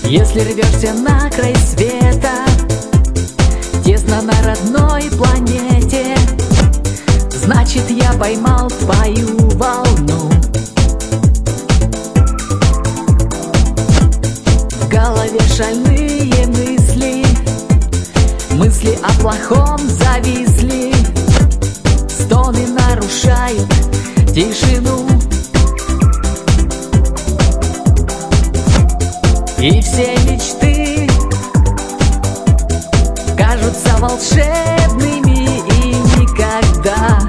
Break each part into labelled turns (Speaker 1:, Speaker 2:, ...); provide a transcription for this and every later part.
Speaker 1: Если рвешься на край света, тесно на родной планете, значит, я поймал твою волну. В голове шальные мысли, мысли о плохом зависли, стоны нарушают тишину. И все мечты кажутся волшебными, и никогда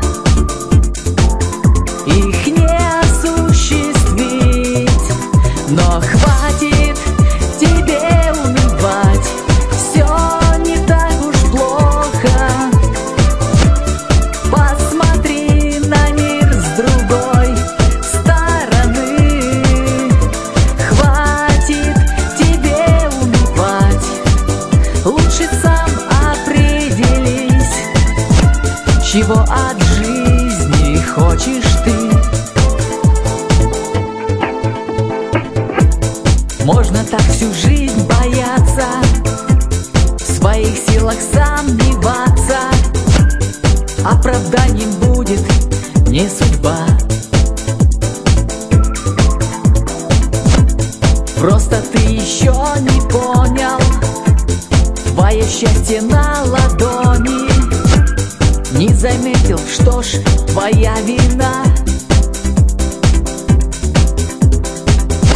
Speaker 1: их не осуществить. Но хватит тебе унывать, все не так уж плохо. Посмотри на мир с другой стороны. Хватит тебе унывать, лучше сам определись, чего от жизни хочешь ты. Можно так всю жизнь бояться, в своих силах сомневаться, оправданием будет не судьба. Просто ты еще не понял, твое счастье на ладони. Не заметил, что ж, твоя вина.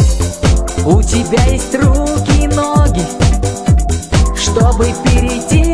Speaker 1: У тебя есть руки и ноги, чтобы перейти